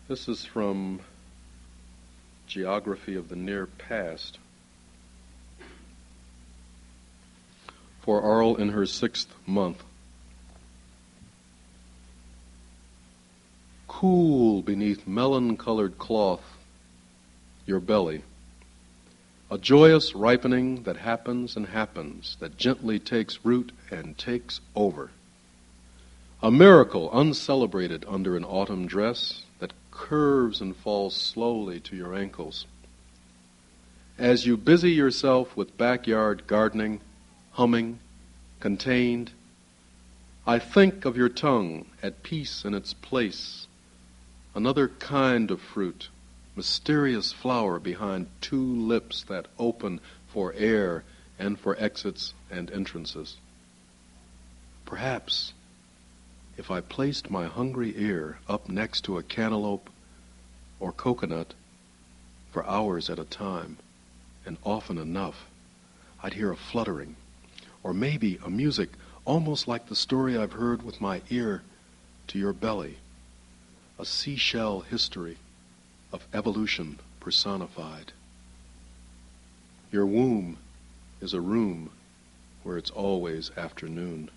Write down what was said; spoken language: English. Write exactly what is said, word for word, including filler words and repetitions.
This is from Geography of the Near Past. For Arl in her sixth month. Cool beneath melon-colored cloth, your belly. A joyous ripening that happens and happens, that gently takes root and takes over. A miracle uncelebrated under an autumn dress that curves and falls slowly to your ankles. As you busy yourself with backyard gardening, humming, contained, I think of your tongue at peace in its place, another kind of fruit, mysterious flower behind two lips that open for air and for exits and entrances. Perhaps, if I placed my hungry ear up next to a cantaloupe or coconut for hours at a time, and often enough, I'd hear a fluttering, or maybe a music almost like the story I've heard with my ear to your belly, a seashell history of evolution personified. Your womb is a room where it's always afternoon.